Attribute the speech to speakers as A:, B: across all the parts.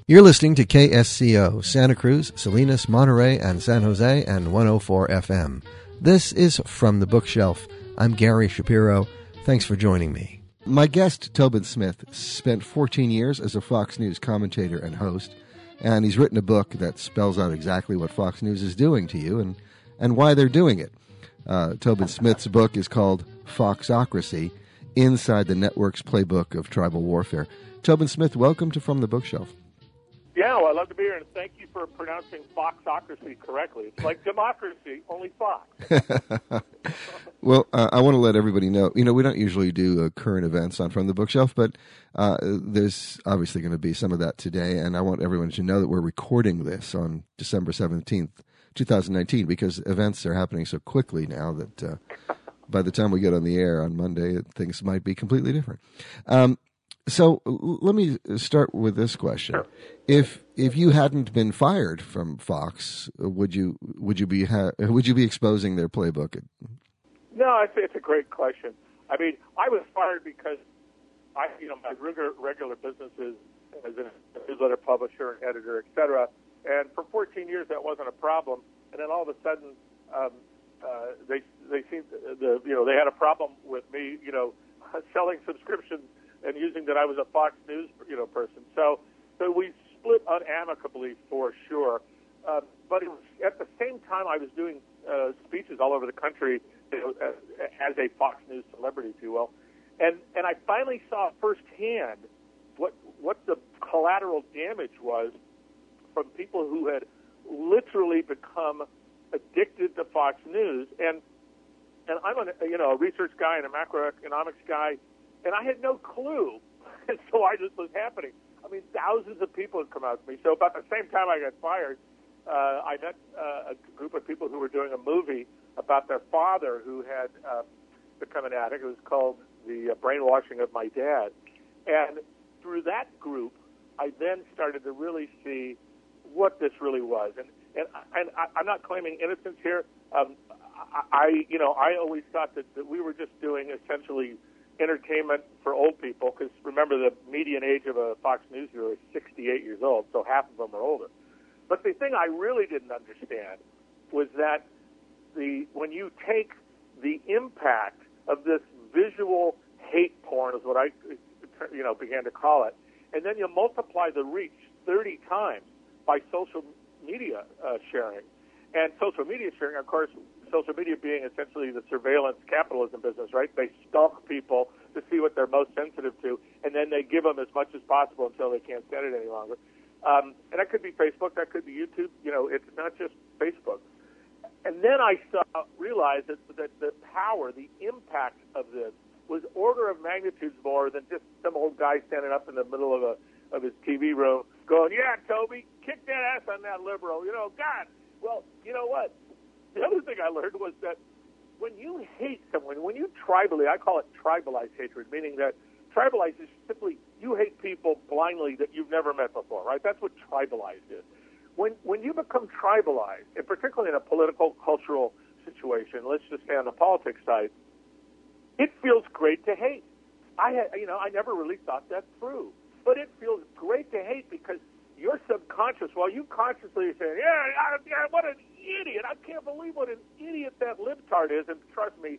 A: You're listening to KSCO, Santa Cruz, Salinas, Monterey, and San Jose, and 104 FM. This is From the Bookshelf. I'm Gary Shapiro. Thanks for joining me. My guest, Tobin Smith, spent 14 years as a Fox News commentator and host, and he's written a book that spells out exactly what Fox News is doing to you and why they're doing it. Tobin Smith's book is called Foxocracy, Inside the Network's Playbook of Tribal Warfare. Tobin Smith, welcome to From the Bookshelf.
B: Yeah, well, I'd love to be here, and thank you for pronouncing Foxocracy correctly. It's like democracy, only Fox.
A: Well, I want to let everybody know, we don't usually do current events on From the Bookshelf, but there's obviously going to be some of that today, and I want everyone to know that we're recording this on December 17th, 2019, because events are happening so quickly now that by the time we get on the air on Monday, things might be completely different. So let me start with this question:
B: Sure.
A: If you hadn't been fired from Fox, would you be exposing their playbook?
B: No, it's a great question. I mean, I was fired because my regular business is as a newsletter publisher and editor, et cetera. And for 14 years, that wasn't a problem. And then all of a sudden, they seemed they had a problem with me, selling subscriptions and using that I was a Fox News, person. So we split unamicably for sure. But it was, at the same time, I was doing speeches all over the country as a Fox News celebrity, if you will. And I finally saw firsthand what the collateral damage was from people who had literally become addicted to Fox News. And I'm a research guy and a macroeconomics guy, and I had no clue as to why this was happening. I mean, thousands of people had come out to me. So about the same time I got fired, I met a group of people who were doing a movie about their father who had become an addict. It was called The Brainwashing of My Dad. And through that group, I then started to really see what this really was. And I'm not claiming innocence here. I always thought that we were just doing essentially entertainment for old people, because remember, the median age of a Fox News viewer is 68 years old, so half of them are older. But the thing I really didn't understand was that when you take the impact of this visual hate porn, is what I began to call it, and then you multiply the reach 30 times by social media sharing. And social media sharing, of course, social media being essentially the surveillance capitalism business, right? They stalk people to see what they're most sensitive to, and then they give them as much as possible until they can't stand it any longer. And that could be Facebook, that could be YouTube. It's not just Facebook. And then I realized that the power, the impact of this was order of magnitudes more than just some old guy standing up in the middle of his TV room going, "Yeah, Toby, kick that ass on that liberal." God. Well, you know what? The other thing I learned was that when you hate someone, when you I call it tribalized hatred, meaning that tribalized is simply you hate people blindly that you've never met before, right? That's what tribalized is. When you become tribalized, and particularly in a political, cultural situation, let's just say on the politics side, it feels great to hate. I never really thought that through, but it feels great to hate because your subconscious, while you consciously say, yeah, what an idiot, I can't believe what an idiot that libtard is, and trust me,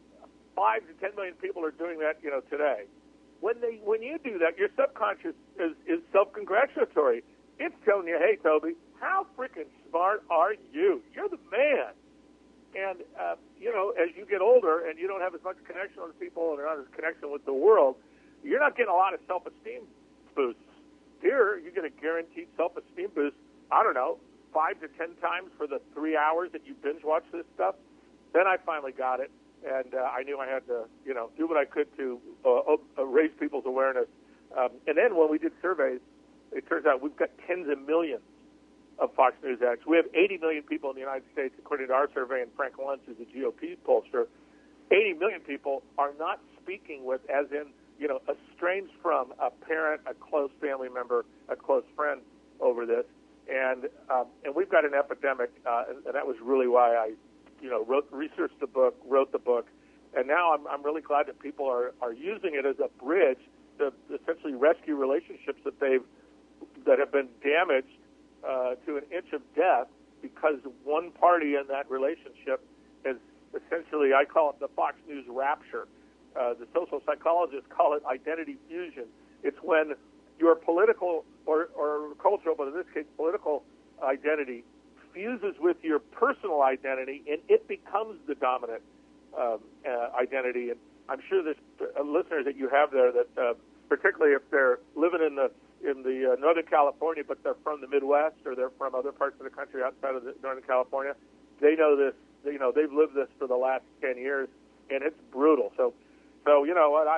B: 5 to 10 million people are doing that, today. When you do that, your subconscious is self-congratulatory. It's telling you, hey, Toby, how freaking smart are you? You're the man. And, as you get older and you don't have as much connection with people and not as connection with the world, you're not getting a lot of self-esteem boosts. Here, you get a guaranteed self-esteem boost, 5 to 10 times for the 3 hours that you binge watch this stuff. Then I finally got it, and I knew I had to, do what I could to raise people's awareness. And then when we did surveys, it turns out we've got tens of millions of Fox News addicts. We have 80 million people in the United States, according to our survey, and Frank Luntz, who's a GOP pollster. 80 million people are not speaking with, as in, estranged from a parent, a close family member, a close friend over this. And we've got an epidemic, and that was really why I, researched the book, wrote the book. And now I'm really glad that people are using it as a bridge to essentially rescue relationships that they've that have been damaged to an inch of death because one party in that relationship is essentially, I call it the Fox News rapture. The social psychologists call it identity fusion. It's when your political or cultural, but in this case political identity, fuses with your personal identity, and it becomes the dominant identity. And I'm sure there's listeners that you have there that, particularly if they're living in the Northern California, but they're from the Midwest or they're from other parts of the country outside of Northern California, they know this. They've lived this for the last 10 years, and it's brutal. So you know what?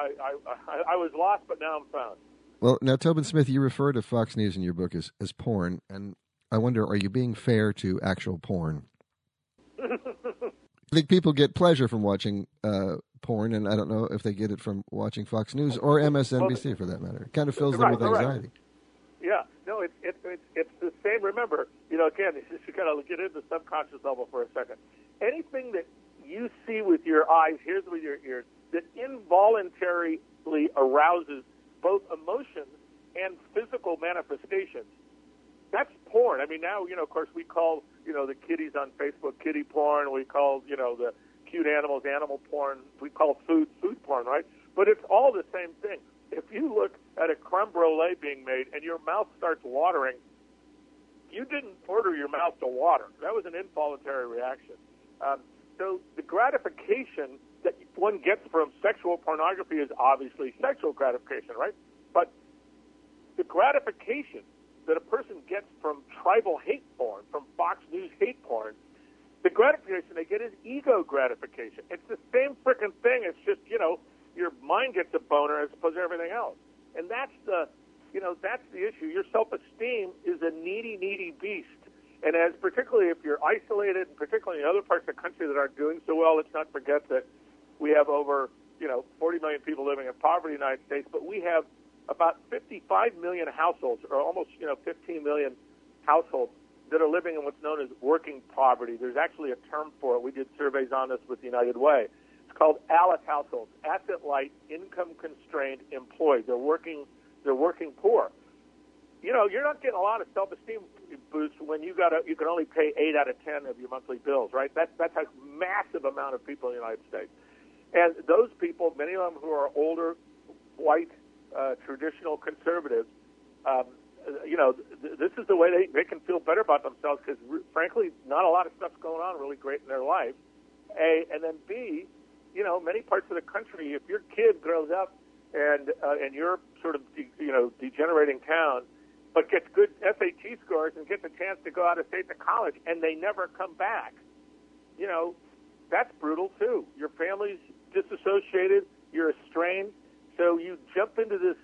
B: I was lost, but now I'm found.
A: Well, now, Tobin Smith, you refer to Fox News in your book as porn, and I wonder, are you being fair to actual porn? I think people get pleasure from watching porn, and I don't know if they get it from watching Fox News or MSNBC for that matter. It kind of fills them with anxiety.
B: Yeah, no, it's the same. Remember, again, you got to get into the subconscious level for a second. Anything that you see with your eyes, hears with your ears, that involuntarily arouses both emotions and physical manifestations, that's porn. I mean, now, of course, we call, the kitties on Facebook kitty porn. We call, the cute animals animal porn. We call food porn, right? But it's all the same thing. If you look at a creme brulee being made and your mouth starts watering, you didn't order your mouth to water. That was an involuntary reaction. So the gratification that one gets from sexual pornography is obviously sexual gratification, right? But the gratification that a person gets from tribal hate porn, from Fox News hate porn, the gratification they get is ego gratification. It's the same frickin' thing. It's just, your mind gets a boner as opposed to everything else. And that's the issue. Your self-esteem is a needy beast. And particularly if you're isolated, and particularly in other parts of the country that aren't doing so well, let's not forget that we have over, 40 million people living in poverty in the United States, but we have about 55 million households, or almost, 15 million households that are living in what's known as working poverty. There's actually a term for it. We did surveys on this with United Way. It's called ALICE households, asset-light, income-constrained employed. They're working poor. You're not getting a lot of self-esteem boost when you can only pay 8 out of 10 of your monthly bills, right? That's a massive amount of people in the United States. And those people, many of them who are older, white, traditional conservatives, this is the way they can feel better about themselves because, frankly, not a lot of stuff's going on really great in their life, A. And then B, many parts of the country, if your kid grows up and you're sort of, degenerating town, but gets good SAT scores and gets a chance to go out of state to college, and they never come back, that's brutal too. Your family's disassociated, you're estranged, so you jump into this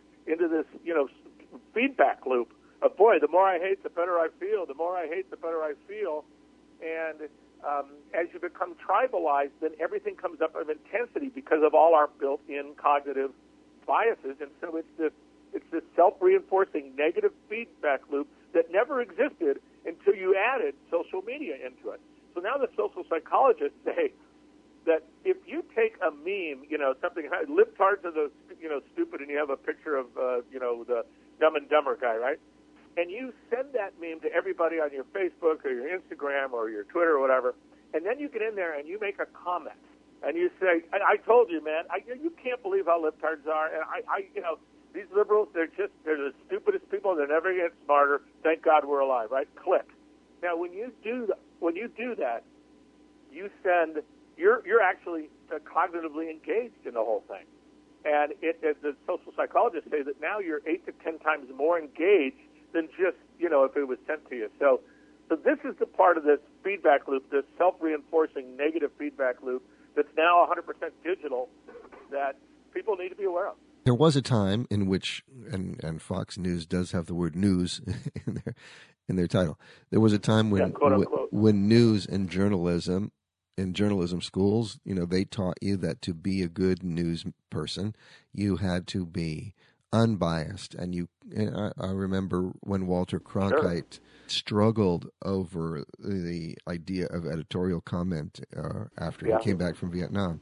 B: feedback loop of, boy, the more I hate, the better I feel. The more I hate, the better I feel. And as you become tribalized, then everything comes up of intensity because of all our built-in cognitive biases. And so it's this self-reinforcing negative feedback loop that never existed until you added social media into it. So now the social psychologists say that if you take a meme, something, libtards are the, stupid, and you have a picture of, the Dumb and Dumber guy, right? And you send that meme to everybody on your Facebook or your Instagram or your Twitter or whatever, and then you get in there and you make a comment, and you say, I told you, man, you can't believe how libtards are, and these liberals, they're the stupidest people, they're never get smarter, thank God we're alive, right? Click. Now, when you do that, you send, you're actually cognitively engaged in the whole thing. And the social psychologists say that now you're 8 to 10 times more engaged than just, if it was sent to you. So this is the part of this feedback loop, this self-reinforcing negative feedback loop that's now 100% digital that people need to be aware of.
A: There was a time in which, and Fox News does have the word news in their title. There was a time when when news and journalism, in journalism schools, they taught you that to be a good news person, you had to be unbiased. And I remember when Walter Cronkite struggled over the idea of editorial comment after he came back from Vietnam.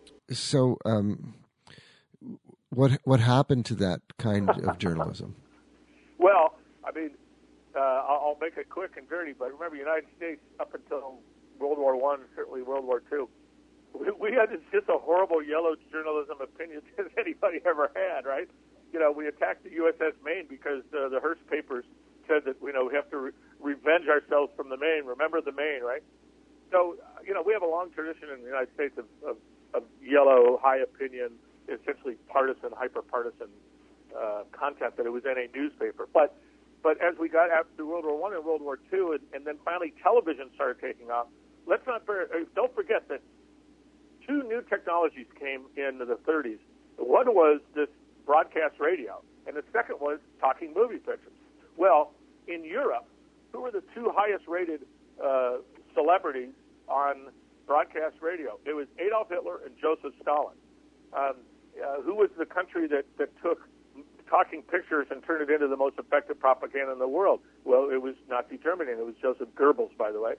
A: So what happened to that kind of journalism?
B: I mean, I'll make it quick and dirty, but remember, the United States, up until World War I, certainly World War II, we had just a horrible yellow journalism opinion as anybody ever had, right? You know, we attacked the USS Maine because the Hearst papers said that, you know, we have to revenge ourselves from the Maine. Remember the Maine, right? So, you know, we have a long tradition in the United States of yellow, high opinion, essentially partisan, hyper-partisan content that it was in a newspaper. But as we got after World War I and World War II, and then finally television started taking off, don't forget that two new technologies came in the 30s. One was this broadcast radio, and the second was talking movie pictures. Well, in Europe, who were the two highest-rated celebrities on broadcast radio? It was Adolf Hitler and Joseph Stalin. Who was the country that took talking pictures and turned it into the most effective propaganda in the world? Well, it was Nazi Germany, and it was Joseph Goebbels, by the way.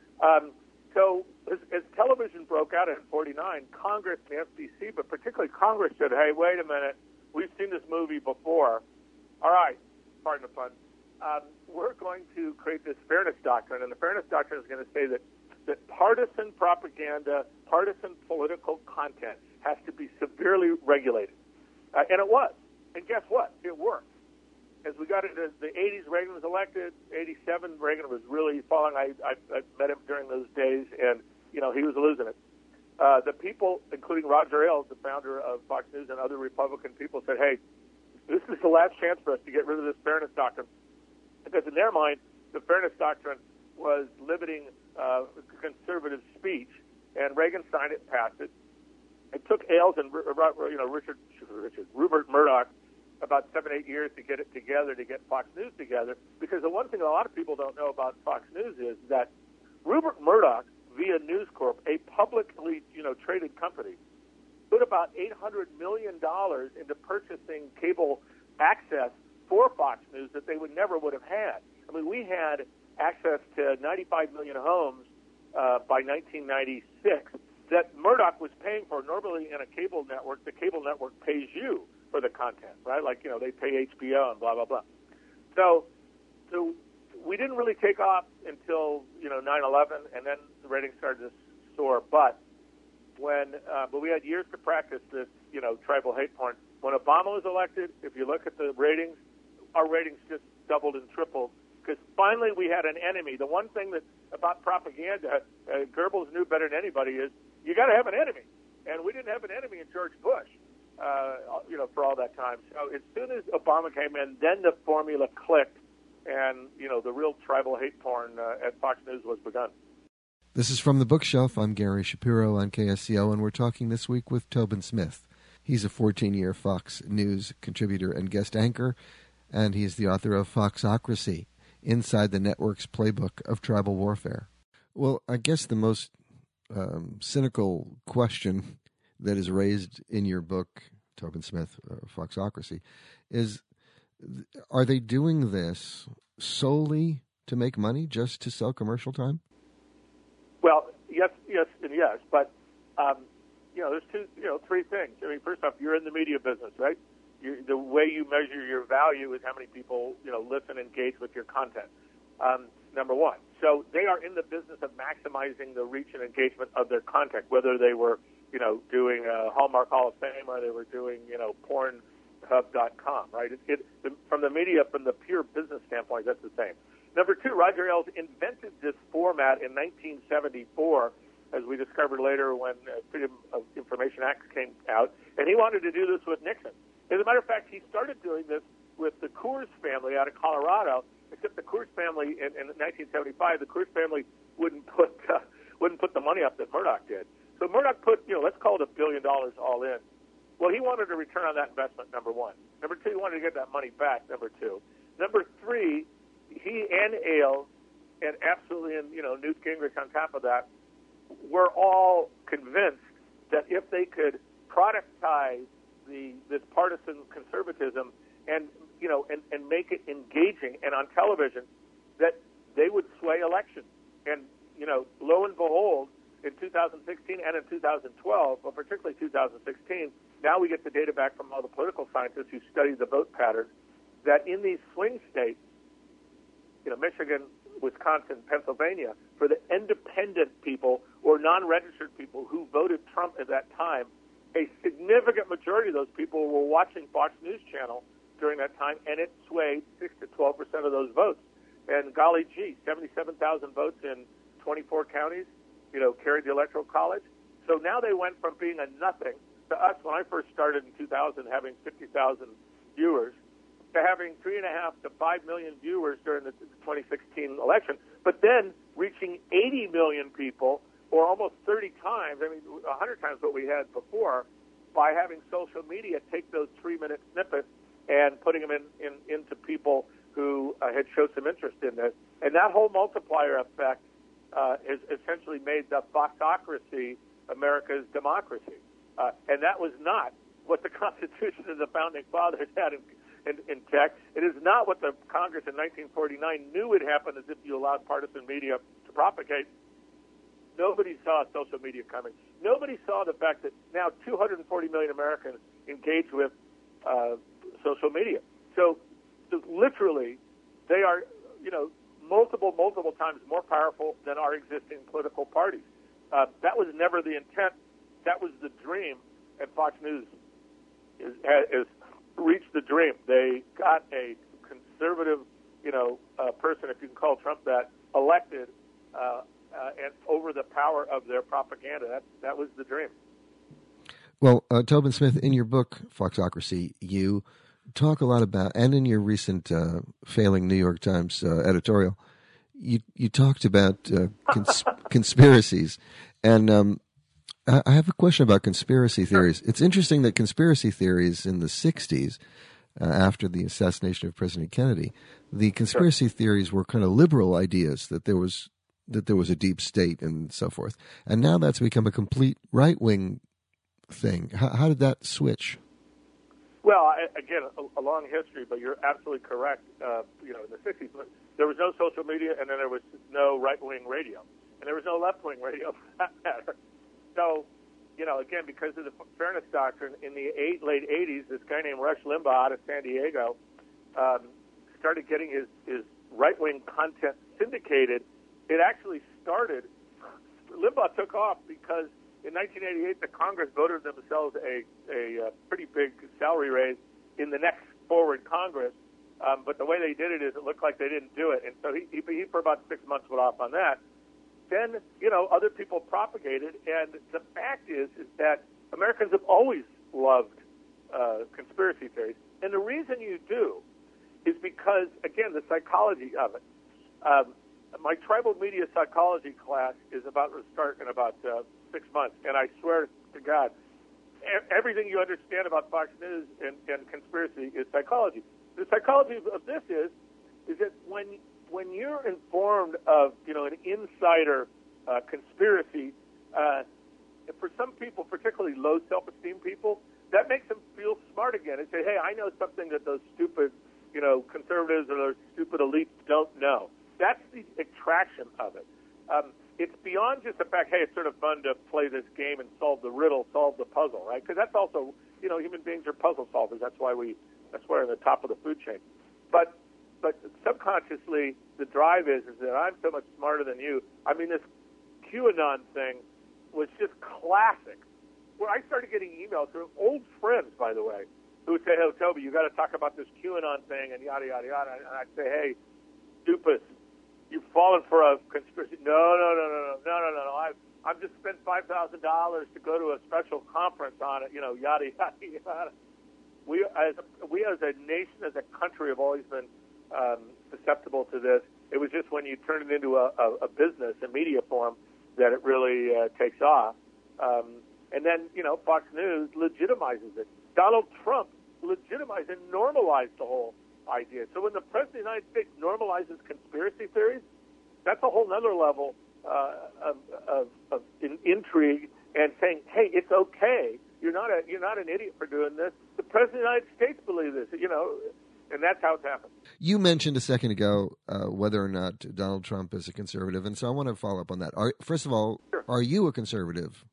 B: So as television broke out in 49, Congress and the FCC, but particularly Congress, said, hey, wait a minute, we've seen this movie before. All right, pardon the pun. We're going to create this fairness doctrine, and the fairness doctrine is going to say that partisan propaganda, partisan political content has to be severely regulated. And it was. And guess what? It worked. As we got into the 80s, Reagan was elected. 87, Reagan was really falling. I met him during those days, and, you know, he was losing it. The people, including Roger Ailes, the founder of Fox News, and other Republican people said, hey, this is the last chance for us to get rid of this fairness doctrine. Because in their mind, the fairness doctrine was limiting conservative speech, and Reagan signed it, passed it. It took Ailes and Rupert Murdoch about 7-8 years to get it together, to get Fox News together, because the one thing a lot of people don't know about Fox News is that Rupert Murdoch, via News Corp, a publicly traded company, put about $800 million into purchasing cable access for Fox News that they would have had. I mean, we had access to 95 million homes by 1996 that Murdoch was paying for. Normally in a cable network, the cable network pays you for the content, right? Like, they pay HBO and blah, blah, blah. So we didn't really take off until, 9/11, and then the ratings started to soar. But we had years to practice this, tribal hate porn. When Obama was elected, if you look at the ratings, our ratings just doubled and tripled, because finally we had an enemy. The one thing about propaganda, Goebbels knew better than anybody, is you got to have an enemy. And we didn't have an enemy in George Bush, for all that time. So as soon as Obama came in, then the formula clicked, and, the real tribal hate porn at Fox News was begun.
A: This is From the Bookshelf. I'm Gary Shapiro on KSCO, and we're talking this week with Tobin Smith. He's a 14-year Fox News contributor and guest anchor, and he's the author of Foxocracy, Inside the Network's Playbook of Tribal Warfare. Well, I guess the most cynical question that is raised in your book, Tobin Smith, Foxocracy, is, are they doing this solely to make money, just to sell commercial time?
B: Well, yes, and yes, but there's three things. I mean, first off, you're in the media business, right? The way you measure your value is how many people listen, engage with your content. Number one. So they are in the business of maximizing the reach and engagement of their content, whether they were doing Hallmark Hall of Fame or they were doing Pornhub.com, right? From the media, from the pure business standpoint, that's the same. Number two, Roger Ailes invented this format in 1974, as we discovered later when Freedom of Information Act came out, and he wanted to do this with Nixon. As a matter of fact, he started doing this with the Coors family out of Colorado, except the Coors family in 1975, the Coors family wouldn't put the money up that Murdoch did. So Murdoch put, let's call it $1 billion all in. Well, he wanted a return on that investment, number one. Number two, he wanted to get that money back, number two. Number three, he and Ailes, and absolutely, and Newt Gingrich on top of that, were all convinced that if they could productize this partisan conservatism and make it engaging and on television, that they would sway elections. And lo and behold, in 2016 and in 2012, but particularly 2016, now we get the data back from all the political scientists who study the vote patterns, that in these swing states, Michigan, Wisconsin, Pennsylvania, for the independent people or non-registered people who voted Trump at that time, a significant majority of those people were watching Fox News Channel during that time, and it swayed 6 to 12% of those votes. And golly gee, 77,000 votes in 24 counties, carried the Electoral College. So now they went from being a nothing to us, when I first started in 2000, having 50,000 viewers, to having 3.5 to 5 million viewers during the 2016 election, but then reaching 80 million people, or almost 30 times, 100 times what we had before, by having social media take those 3-minute snippets and putting them into people who had showed some interest in this. And that whole multiplier effect has essentially made the Foxocracy America's democracy. And that was not what the Constitution of the Founding Fathers had in tech. It is not what the Congress in 1949 knew would happen as if you allowed partisan media to propagate. Nobody saw social media coming. Nobody saw the fact that now 240 million Americans engage with social media. So literally, they are, multiple times more powerful than our existing political parties. That was never the intent. That was the dream, and Fox News has reached the dream. They got a conservative, person, if you can call Trump that, elected, and over the power of their propaganda. That was the dream.
A: Well, Tobin Smith, in your book, Foxocracy, you talk a lot about, and in your recent failing New York Times editorial, you talked about conspiracies. And I have a question about conspiracy theories. It's interesting that conspiracy theories in the 60s, after the assassination of President Kennedy, the conspiracy theories were kind of liberal ideas that there was a deep state and so forth. And now that's become a complete right-wing thing. How did that switch?
B: Well, again, a long history, but you're absolutely correct. In the 60s, there was no social media, and then there was no right-wing radio. And there was no left-wing radio, for that matter. So, again, because of the Fairness Doctrine, in the late 80s, this guy named Rush Limbaugh out of San Diego started getting his right-wing content syndicated. It actually started, Limbaugh took off because in 1988, the Congress voted themselves a pretty big salary raise in the next forward Congress. But the way they did it is it looked like they didn't do it. And so he for about 6 months went off on that. Then, other people propagated. And the fact is that Americans have always loved conspiracy theories. And the reason you do is because, again, the psychology of it. My tribal media psychology class is about to start in about 6 months, and I swear to God, everything you understand about Fox News and conspiracy is psychology. The psychology of this is that when you're informed of an insider conspiracy, for some people, particularly low self-esteem people, that makes them feel smart again and say, hey, I know something that those stupid conservatives or those stupid elites don't know. That's the attraction of it. It's beyond just the fact, hey, it's sort of fun to play this game and solve the riddle, solve the puzzle, right? Because that's also, human beings are puzzle solvers. That's why we're in the top of the food chain. But subconsciously, the drive is that I'm so much smarter than you. This QAnon thing was just classic. Where I started getting emails from old friends, by the way, who would say, hey, Toby, you got to talk about this QAnon thing and yada, yada, yada. And I'd say, hey, stupid. You've fallen for a conspiracy. No. I've just spent $5,000 to go to a special conference on it, yada, yada, yada. We as a nation, as a country, have always been susceptible to this. It was just when you turn it into a business, a media form, that it really takes off. And then, Fox News legitimizes it. Donald Trump legitimized and normalized the whole idea. So when the President of the United States normalizes conspiracy theories, that's a whole other level of intrigue and saying, hey, it's okay. You're not an idiot for doing this. The President of the United States believes this, and that's how it's happened.
A: You mentioned a second ago whether or not Donald Trump is a conservative, and so I want to follow up on that. First of all, sure. Are you a conservative?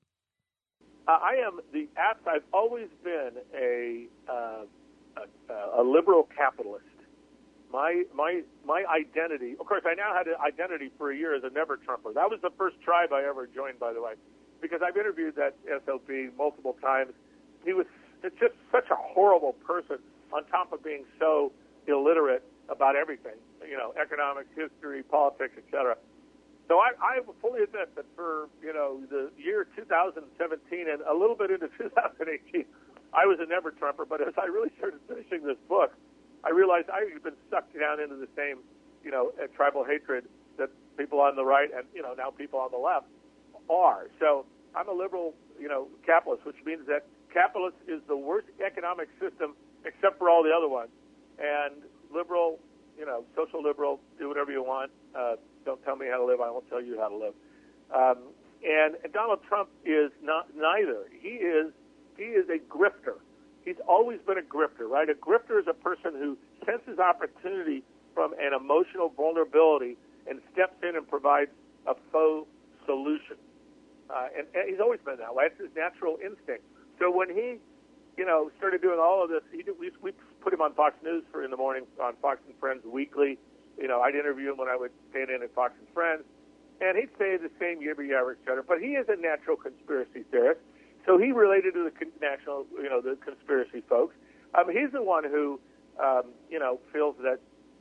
B: I am I've always been a liberal capitalist. my identity. Of course, I now had an identity for a year as a never Trumper. That was the first tribe I ever joined, by the way, because I've interviewed that SOB multiple times. He was just such a horrible person, on top of being so illiterate about everything, economics, history, politics, etc. So I fully admit that for, the year 2017 and a little bit into 2018, I was a never Trumper. But as I really started finishing this book, I realized I had been sucked down into the same, tribal hatred that people on the right and, now people on the left are. So I'm a liberal, capitalist, which means that capitalist is the worst economic system except for all the other ones. And liberal, social liberal, do whatever you want. Don't tell me how to live. I won't tell you how to live. And Donald Trump is neither. He is a grifter. He's always been a grifter, right? A grifter is a person who senses opportunity from an emotional vulnerability and steps in and provides a faux solution. And he's always been that way. It's his natural instinct. So when he, started doing all of this, we put him on Fox News in the morning on Fox and Friends weekly. I'd interview him when I would stand in at Fox and Friends, and he'd say the same yibber yabber, et cetera. But he is a natural conspiracy theorist, so he related to the the conspiracy folks. He's the one who, feels that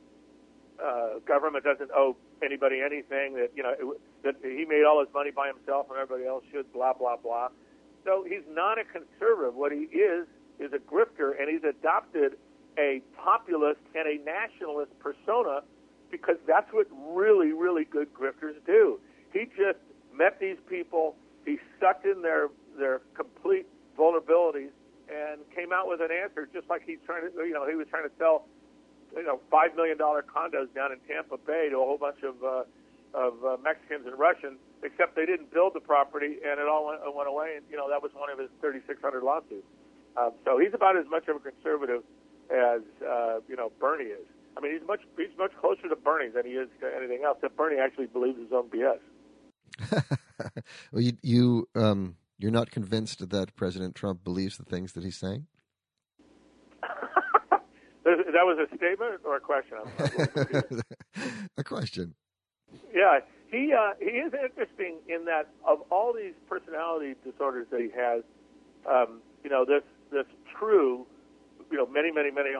B: government doesn't owe anybody anything, that he made all his money by himself and everybody else should, blah, blah, blah. So he's not a conservative. What he is a grifter, and he's adopted a populist and a nationalist persona because that's what really, really good grifters do. He just met these people, he sucked in their complete vulnerabilities and came out with an answer, just like he's trying to, he was trying to sell, $5 million condos down in Tampa Bay to a whole bunch of Mexicans and Russians, except they didn't build the property and it all went away. And, that was one of his 3,600 lawsuits. So he's about as much of a conservative as, Bernie is. I mean, he's much closer to Bernie than he is to anything else. That Bernie actually believes his own BS.
A: Well, you're not convinced that President Trump believes the things that he's saying?
B: That was a statement or a question?
A: A question.
B: Yeah, he is interesting in that of all these personality disorders that he has, this true, many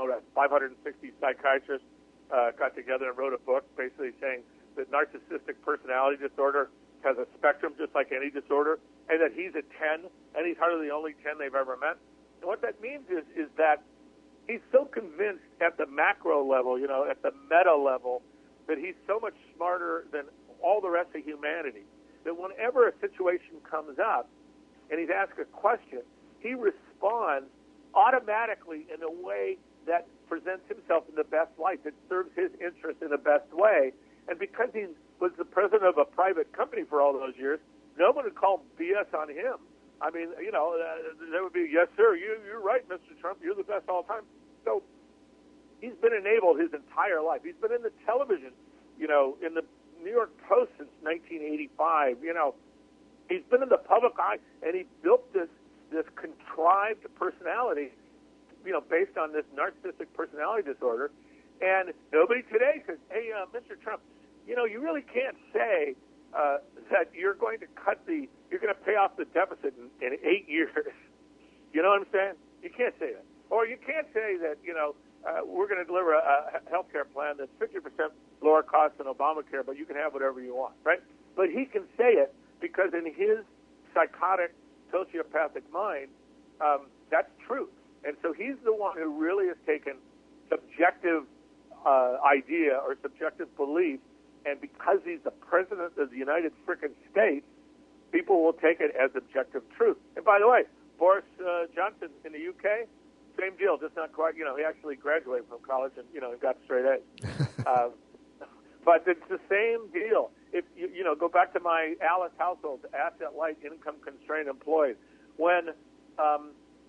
B: 560 psychiatrists got together and wrote a book basically saying that narcissistic personality disorder has a spectrum just like any disorder, and that he's a 10, and he's hardly the only 10 they've ever met. And what that means is that he's so convinced at the macro level, at the meta level, that he's so much smarter than all the rest of humanity, that whenever a situation comes up and he's asked a question, he responds automatically in a way that presents himself in the best light, that serves his interest in the best way. And because he was the president of a private company for all those years, no one would call BS on him. I mean, there would be, yes, sir, you're right, Mr. Trump, you're the best all time. So he's been enabled his entire life. He's been in the television, in the New York Post since 1985. He's been in the public eye, and he built this contrived personality, based on this narcissistic personality disorder. And nobody today says, hey, Mr. Trump, you really can't say that you're going to pay off the deficit in 8 years. You know what I'm saying? You can't say that. Or you can't say that, we're going to deliver a health care plan that's 50% lower cost than Obamacare, but you can have whatever you want, right? But he can say it because in his psychotic, sociopathic mind, that's truth. And so he's the one who really has taken subjective idea or subjective belief, and because he's the president of the United frickin' States, people will take it as objective truth. And by the way, Boris Johnson in the UK, same deal, just not quite, he actually graduated from college and, got straight A's. But it's the same deal. If go back to my Alice household, asset-light, income-constrained employees. When 60%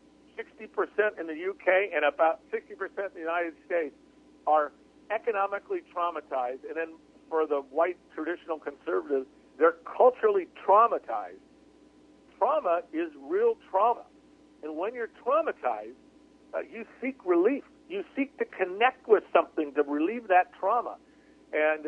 B: in the UK and about 60% in the United States are economically traumatized, and then for the white traditional conservatives, they're culturally traumatized. Trauma is real trauma. And when you're traumatized, you seek relief. You seek to connect with something to relieve that trauma. And,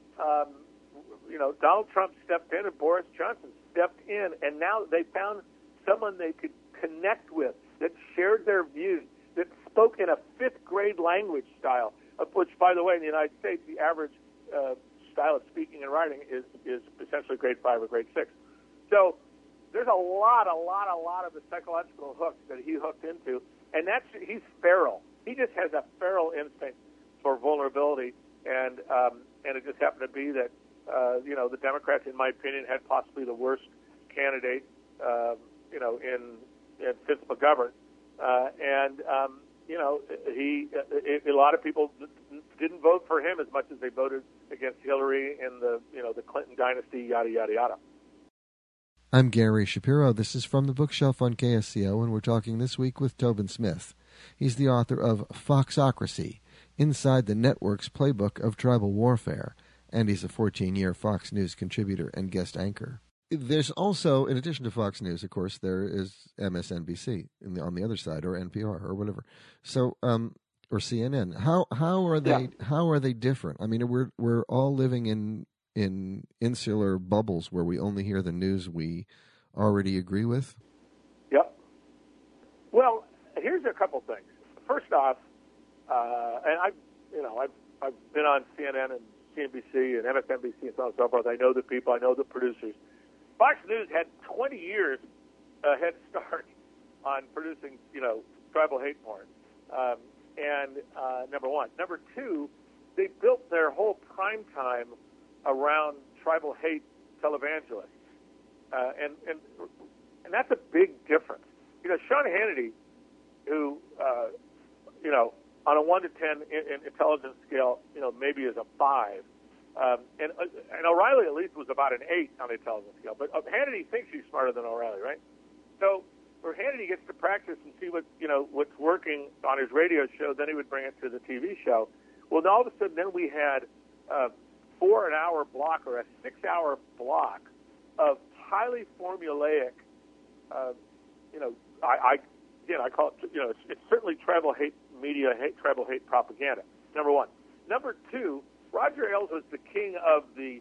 B: Donald Trump stepped in and Boris Johnson stepped in, and now they found someone they could connect with that shared their views, that spoke in a fifth-grade language style, of which, by the way, in the United States, the average style of speaking and writing is essentially grade 5 or grade 6. So there's a lot of the psychological hooks that he hooked into, and he's feral. He just has a feral instinct for vulnerability, and it just happened to be that the Democrats, in my opinion, had possibly the worst candidate in Fitz McGovern, a lot of people didn't vote for him as much as they voted against Hillary in the Clinton dynasty, yada yada yada.
A: I'm Gary Shapiro. This is From the Bookshelf on KSCO, and we're talking this week with Tobin Smith. He's the author of Foxocracy, Inside the Network's Playbook of Tribal Warfare, and he's a 14-year Fox News contributor and guest anchor. There's also, in addition to Fox News, of course, there is MSNBC on the other side, or NPR, or whatever. So, or CNN. How are they different? I mean, we're all living in insular bubbles where we only hear the news we already agree with.
B: Yep. Well, here's a couple things. First off, and I've been on CNN and CNBC and MSNBC and so on and so forth. I know the people. I know the producers. Fox News had 20 years head start on producing, tribal hate porn. Number one. Number two, they built their whole prime time around tribal hate televangelists. And that's a big difference. Sean Hannity, who, on a 1 to 10 intelligence scale, maybe is a 5. And O'Reilly at least was about an 8 on the intelligence scale. But Hannity thinks he's smarter than O'Reilly, right? So where Hannity gets to practice and see what's working on his radio show, then he would bring it to the TV show. Well, then all of a sudden, then we had 4-hour block or a 6-hour block of highly formulaic, I call it, it's certainly tribal hate media, tribal hate propaganda. Number one. Number two, Roger Ailes was the king of the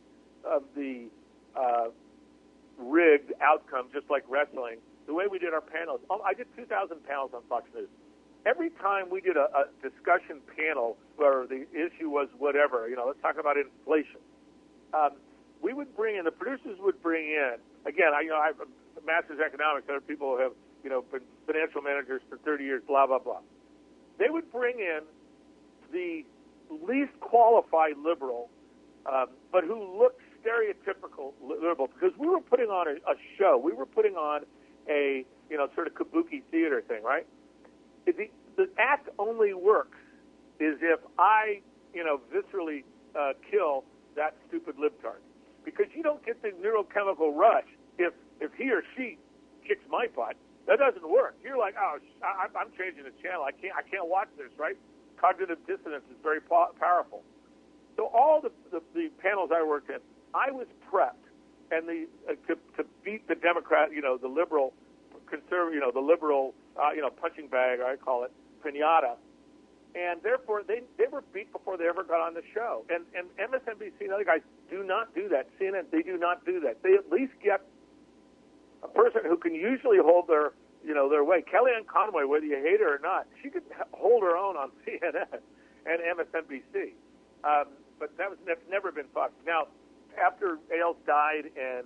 B: rigged outcome, just like wrestling. The way we did our panels, I did 2,000 panels on Fox News. Every time we did a discussion panel where the issue was whatever, let's talk about inflation, we would bring in, the producers would bring in, again, I have a master's in economics, other people have, been financial managers for 30 years, blah, blah, blah. They would bring in the least qualified liberal, but who looked stereotypical liberal, because we were putting on a show. We were putting on a, sort of kabuki theater thing, right? The act only works is if I, viscerally kill that stupid libtard. Because you don't get the neurochemical rush if he or she kicks my butt. That doesn't work. You're like, oh, I'm changing the channel. I can't watch this, right? Cognitive dissonance is very powerful. So all the panels I worked in, I was prepped, and to beat the Democrat, the liberal conservative, the liberal, punching bag, I call it, pinata, and therefore they were beat before they ever got on the show. And MSNBC and other guys do not do that. CNN, they do not do that. They at least get a person who can usually hold their way. Kellyanne Conway, whether you hate her or not, she could hold her own on CNN and MSNBC. But that's never been Fox. Now, after Ailes died and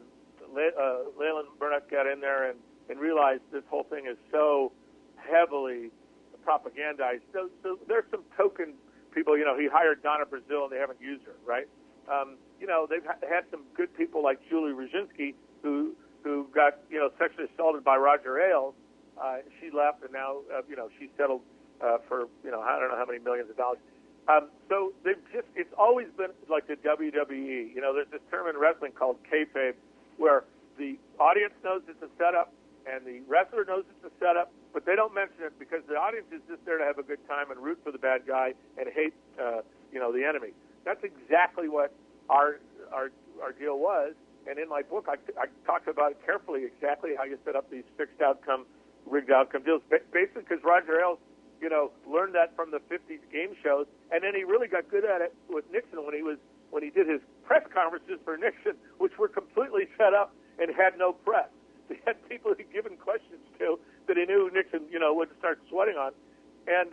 B: Leland Burnett got in there and realized this whole thing is so heavily propagandized, so there's some token people, he hired Donna Brazile and they haven't used her, right? They've had some good people like Julie Rajinski who got, sexually assaulted by Roger Ailes. She left, and now, she settled for, I don't know how many millions of dollars. So it's always been like the WWE. There's this term in wrestling called kayfabe, where the audience knows it's a setup, and the wrestler knows it's a setup, but they don't mention it because the audience is just there to have a good time and root for the bad guy and hate, the enemy. That's exactly what our deal was. And in my book, I talked about it carefully, exactly how you set up these fixed outcome, rigged outcome deals. Basically, because Roger Ailes learned that from the 50s game shows, and then he really got good at it with Nixon when he did his press conferences for Nixon, which were completely set up and had no press. They had people he'd given questions to that he knew Nixon, would start sweating on, and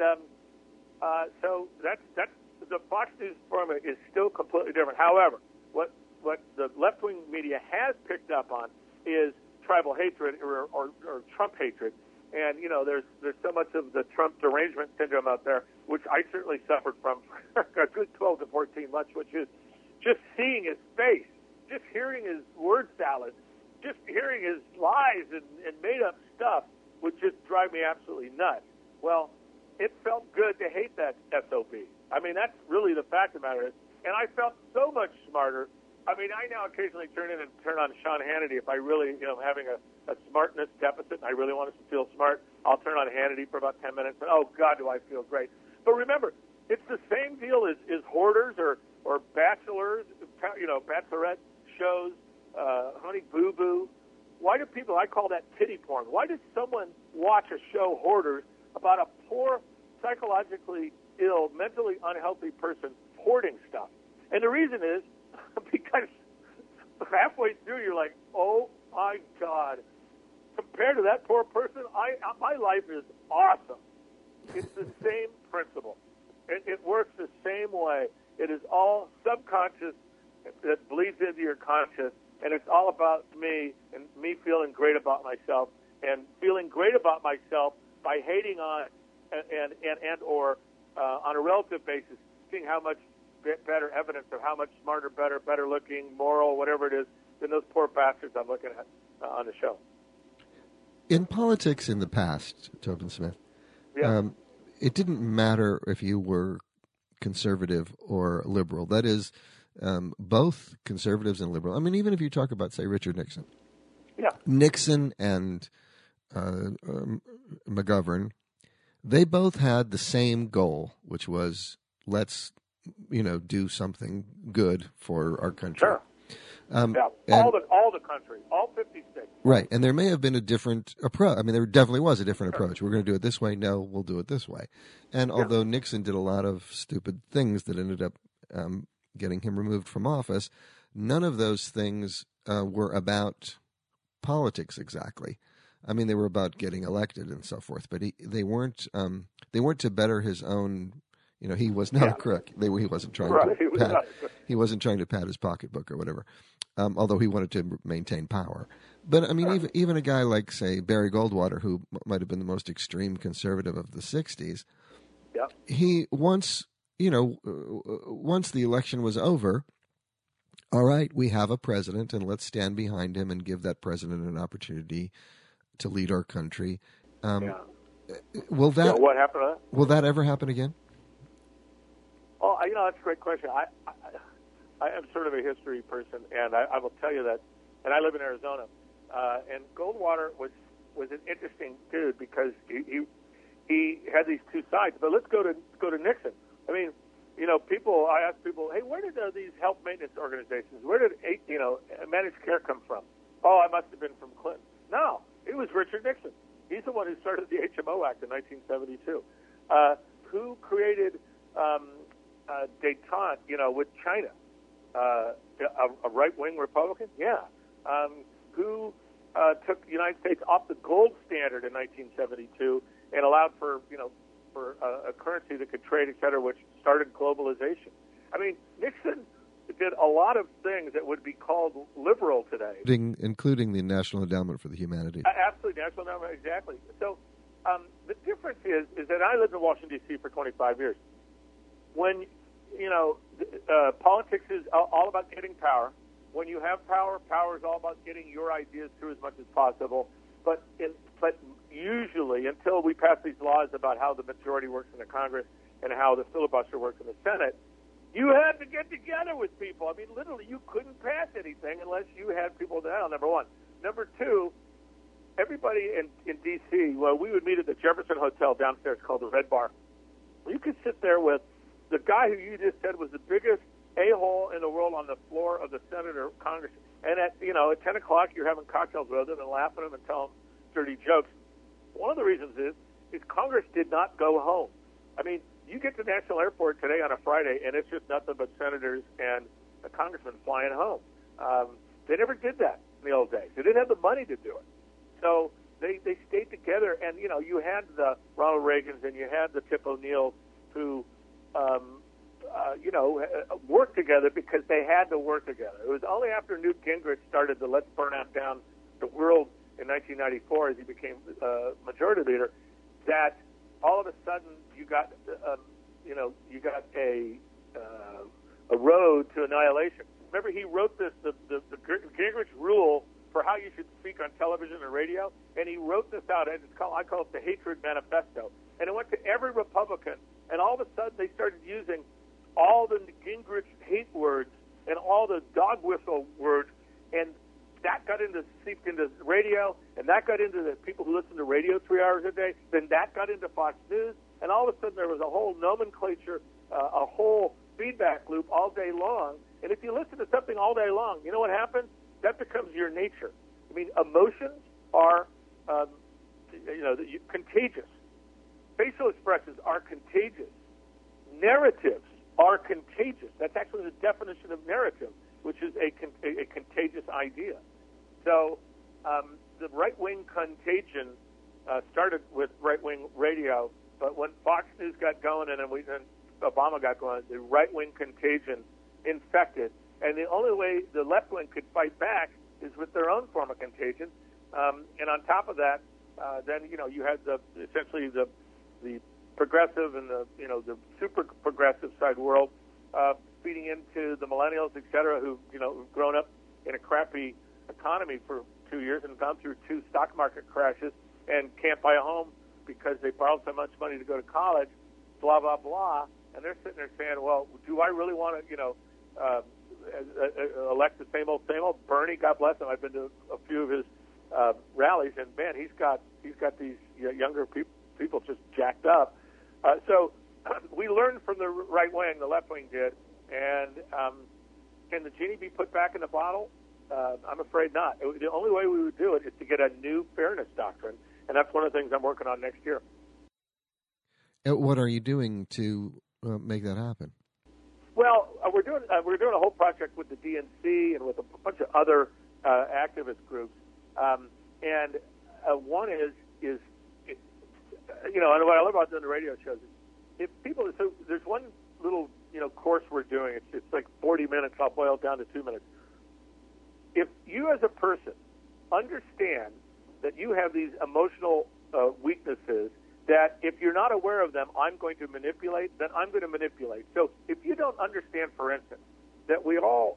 B: so that's the Fox News format is still completely different. However, what the left-wing media has picked up on is tribal hatred or Trump hatred. And, there's so much of the Trump derangement syndrome out there, which I certainly suffered from for a good 12 to 14 months, which is just seeing his face, just hearing his word salad, just hearing his lies and made-up stuff would just drive me absolutely nuts. Well, it felt good to hate that SOB. I mean, that's really the fact of the matter is. And I felt so much smarter. I mean, I now occasionally turn on Sean Hannity if I really, having a smartness deficit and I really want to feel smart. I'll turn on Hannity for about 10 minutes and, oh, God, do I feel great. But remember, it's the same deal as Hoarders or Bachelors, Bachelorette shows, Honey Boo Boo. Why do people, I call that titty porn. Why does someone watch a show, Hoarders, about a poor, psychologically ill, mentally unhealthy person hoarding stuff? And the reason is because halfway through you're like, oh my God, compared to that poor person, my life is awesome. It's the same principle. It works the same way. It is all subconscious that bleeds into your conscious, and it's all about me and me feeling great about myself and feeling great about myself by hating on and or on a relative basis, seeing how much better evidence of how much smarter, better looking, moral, whatever it is, than those poor bastards I'm looking at on the show.
A: In politics in the past, Tobin Smith, it didn't matter if you were conservative or liberal. That is, both conservatives and liberal. I mean, even if you talk about, say, Richard Nixon.
B: Yeah.
A: Nixon and McGovern, they both had the same goal, which was let's do something good for our country.
B: Sure. All the country, all 50 states.
A: Right, and there may have been a different approach. I mean, there definitely was a different approach. We're going to do it this way. No, we'll do it this way. And although Nixon did a lot of stupid things that ended up getting him removed from office, none of those things were about politics exactly. I mean, they were about getting elected and so forth, but they weren't to better his own. He was not a crook. He wasn't trying he wasn't trying to pad his pocketbook or whatever. Although he wanted to maintain power. But I mean, even a guy like, say, Barry Goldwater, who might have been the most extreme conservative of the '60s, he once the election was over, all right, we have a president, and let's stand behind him and give that president an opportunity to lead our country. Will that?
B: What happened to that?
A: Will that ever happen again?
B: Oh, that's a great question. I am sort of a history person, and I will tell you that. And I live in Arizona, and Goldwater was an interesting dude because he had these two sides. But let's go to Nixon. I mean, I ask people, hey, where did these health maintenance organizations, where did managed care come from? Oh, I must have been from Clinton. No, it was Richard Nixon. He's the one who started the HMO Act in 1972. Who created détente, with China? A right-wing Republican? Yeah. Who took the United States off the gold standard in 1972 and allowed for a currency that could trade, et cetera, which started globalization. I mean, Nixon did a lot of things that would be called liberal today.
A: Including the National Endowment for the Humanities.
B: Absolutely, National Endowment, exactly. So the difference is that I lived in Washington, D.C. for 25 years. When, politics is all about getting power. When you have power, power is all about getting your ideas through as much as possible. But usually, until we pass these laws about how the majority works in the Congress and how the filibuster works in the Senate, you had to get together with people. I mean, literally, you couldn't pass anything unless you had people down, number one. Number two, everybody in D.C., well, we would meet at the Jefferson Hotel downstairs called the Red Bar. You could sit there with the guy who you just said was the biggest a-hole in the world on the floor of the Senate or Congress. And at 10 o'clock, you're having cocktails with him and laughing at him and telling dirty jokes. One of the reasons is Congress did not go home. I mean, you get to National Airport today on a Friday, and it's just nothing but senators and a congressman flying home. They never did that in the old days. They didn't have the money to do it. So they stayed together, and, you know, you had the Ronald Reagans and you had the Tip O'Neills who, worked together because they had to work together. It was only after Newt Gingrich started the Let's Burn Out Down the World in 1994 as he became majority leader that all of a sudden you got a road to annihilation. Remember, he wrote the Gingrich rule for how you should speak on television and radio, and he wrote this out, and I call it the Hatred Manifesto. And it went to every Republican, and all of a sudden they started using all the Gingrich hate words and all the dog whistle words, and that seeped into radio, and that got into the people who listen to radio 3 hours a day. Then that got into Fox News, and all of a sudden there was a whole nomenclature, a whole feedback loop all day long. And if you listen to something all day long, you know what happens? That becomes your nature. I mean, emotions are, contagious. Facial expressions are contagious. Narratives are contagious. That's actually the definition of narrative, which is a contagious idea. So the right-wing contagion started with right-wing radio, but when Fox News got going and then Obama got going, the right-wing contagion infected. And the only way the left wing could fight back is with their own form of contagion. And on top of that, then you had essentially the progressive and the super progressive side world feeding into the millennials, et cetera, who've grown up in a crappy economy for 2 years and gone through 2 stock market crashes and can't buy a home because they borrowed so much money to go to college, blah blah blah. And they're sitting there saying, well, do I really want to elect the same old? Bernie, God bless him. I've been to a few of his rallies, and man, he's got these younger people just jacked up. So we learned from the right wing, the left wing did, and can the genie be put back in the bottle? I'm afraid not. The only way we would do it is to get a new fairness doctrine, and that's one of the things I'm working on next year.
A: What are you doing to make that happen?
B: Well, we're doing a whole project with the DNC and with a bunch of other activist groups, and one is and what I love about doing the radio shows is there's one little course we're doing. It's like 40 minutes. I'll boil it down to 2 minutes. If you as a person understand that you have these emotional weaknesses, that if you're not aware of them, I'm going to manipulate, then I'm going to manipulate. So if you don't understand, for instance, that we all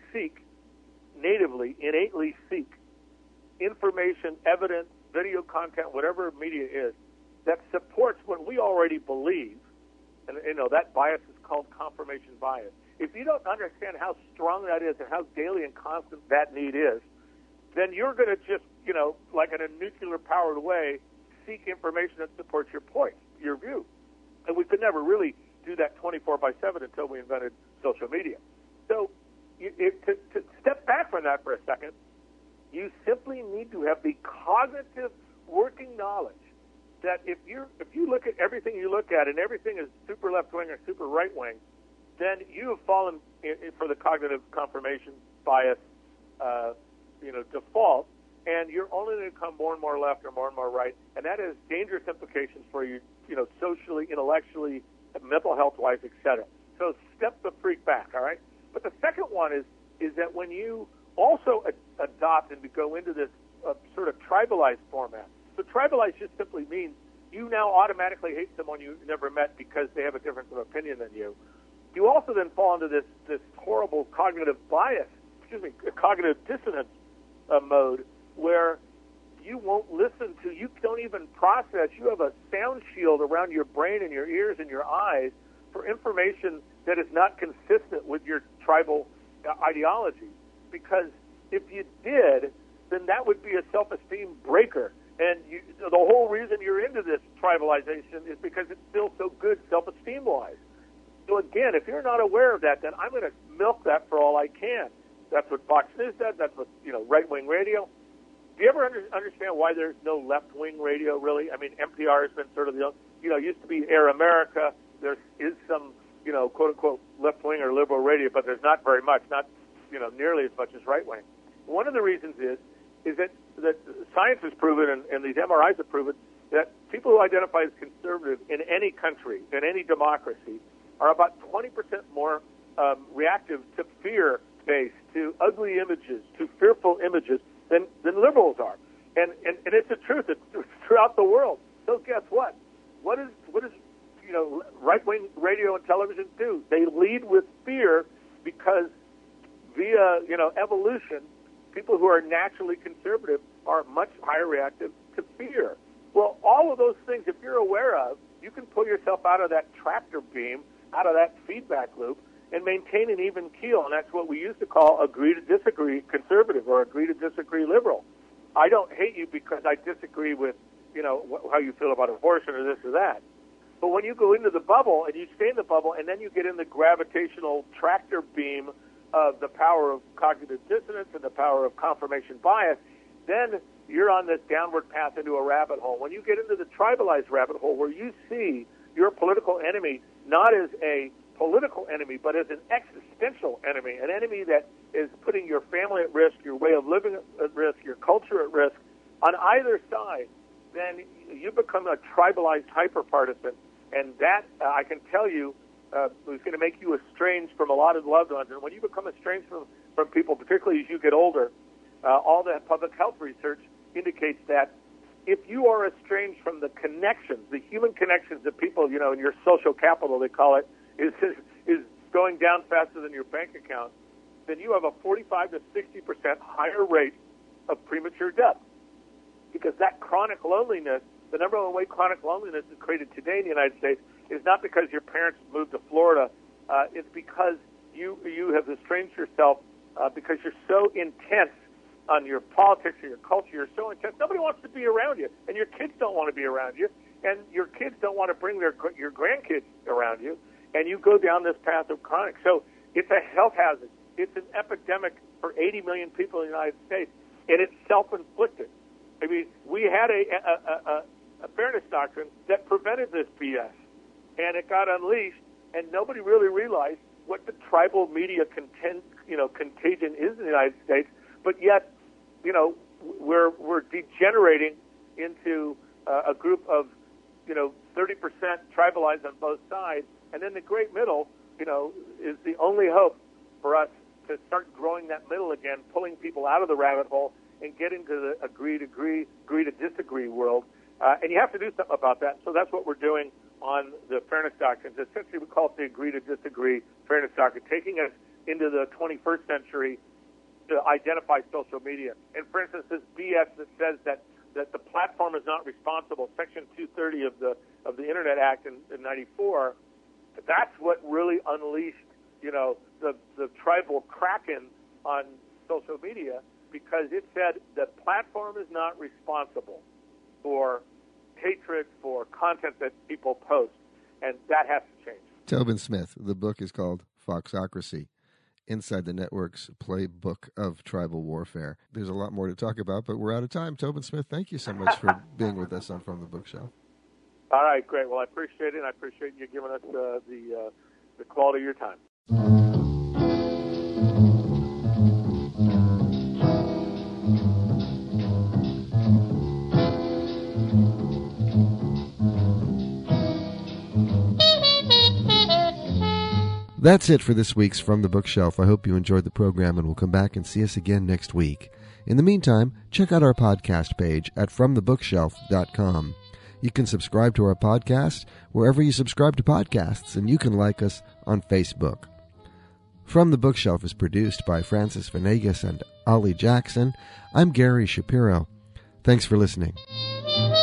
B: innately seek information, evidence, video content, whatever media is, that supports what we already believe, and that bias is called confirmation bias. If you don't understand how strong that is and how daily and constant that need is, then you're going to just, like in a nuclear-powered way, seek information that supports your point, your view. And we could never really do that 24/7 until we invented social media. So to step back from that for a second, you simply need to have the cognitive working knowledge that if you look at everything you look at and everything is super left-wing or super right-wing, then you have fallen for the cognitive confirmation bias default, and you're only going to become more and more left or more and more right, and that has dangerous implications for you, socially, intellectually, mental health-wise, etc. So step the freak back, all right? But the second one is that when you also adopt and go into this sort of tribalized format. So tribalized just simply means you now automatically hate someone you never met because they have a difference of opinion than you. You also then fall into this horrible cognitive dissonance mode where you won't listen to, you don't even process, you have a sound shield around your brain and your ears and your eyes for information that is not consistent with your tribal ideology. Because if you did, then that would be a self-esteem breaker. And the whole reason you're into this tribalization is because it's still so good self-esteem-wise. So again, if you're not aware of that, then I'm going to milk that for all I can. That's what Fox News does. That's what right-wing radio. do you ever understand why there's no left-wing radio, really? I mean, NPR has been sort of used to be Air America. There is some, quote-unquote left-wing or liberal radio, but there's not very much, not, nearly as much as right-wing. One of the reasons is that science has proven, and these MRIs have proven, that people who identify as conservative in any country, in any democracy, are about 20% more reactive to fear-based, to ugly images, to fearful images than liberals are. And it's the truth. It's throughout the world. So guess what? What is right-wing radio and television do? They lead with fear because via, evolution, people who are naturally conservative are much higher reactive to fear. Well, all of those things, if you're aware of, you can pull yourself out of that tractor beam, out of that feedback loop, and maintain an even keel. And that's what we used to call agree to disagree conservative or agree to disagree liberal. I don't hate you because I disagree with, how you feel about abortion or this or that. But when you go into the bubble and you stay in the bubble and then you get in the gravitational tractor beam of the power of cognitive dissonance and the power of confirmation bias, then you're on this downward path into a rabbit hole. When you get into the tribalized rabbit hole where you see your political enemy not as a political enemy, but as an existential enemy, an enemy that is putting your family at risk, your way of living at risk, your culture at risk, on either side, then you become a tribalized hyper-partisan. And that, I can tell you, is going to make you estranged from a lot of loved ones. And when you become estranged from people, particularly as you get older, all that public health research indicates that if you are estranged from the connections, the human connections that people, in your social capital, they call it, is going down faster than your bank account, then you have a 45 to 60% higher rate of premature death. Because that chronic loneliness, the number one way chronic loneliness is created today in the United States, is not because your parents moved to Florida. It's because you have estranged yourself because you're so intense on your politics or your culture. You're so intense. Nobody wants to be around you, and your kids don't want to be around you, and your kids don't want to bring your grandkids around you, and you go down this path of chronic. So it's a health hazard. It's an epidemic for 80 million people in the United States, and it's self-inflicted. I mean, we had a fairness doctrine that prevented this BS, and it got unleashed, and nobody really realized what the tribal media contagion is in the United States. But yet, we're degenerating into a group of 30% tribalized on both sides, and then the great middle, is the only hope for us to start growing that middle again, pulling people out of the rabbit hole and get into the agree to disagree world. And you have to do something about that. So that's what we're doing on the fairness doctrines. Essentially, we call it the agree to disagree fairness doctrine, taking us into the 21st century to identify social media. And for instance, this BS that says that the platform is not responsible, Section 230 of the Internet Act in 94, that's what really unleashed, the tribal kraken on social media, because it said the platform is not responsible for hatred, for content that people post, and that has to change.
A: Tobin Smith, the book is called Foxocracy, Inside the Network's Playbook of Tribal Warfare. There's a lot more to talk about, but we're out of time. Tobin Smith, thank you so much for being with us on From the Bookshelf.
B: All right, great. Well, I appreciate it, and I appreciate you giving us the quality of your time.
A: That's it for this week's From the Bookshelf. I hope you enjoyed the program and will come back and see us again next week. In the meantime, check out our podcast page at FromTheBookshelf.com. You can subscribe to our podcast wherever you subscribe to podcasts, and you can like us on Facebook. From the Bookshelf is produced by Francis Venegas and Ollie Jackson. I'm Gary Shapiro. Thanks for listening.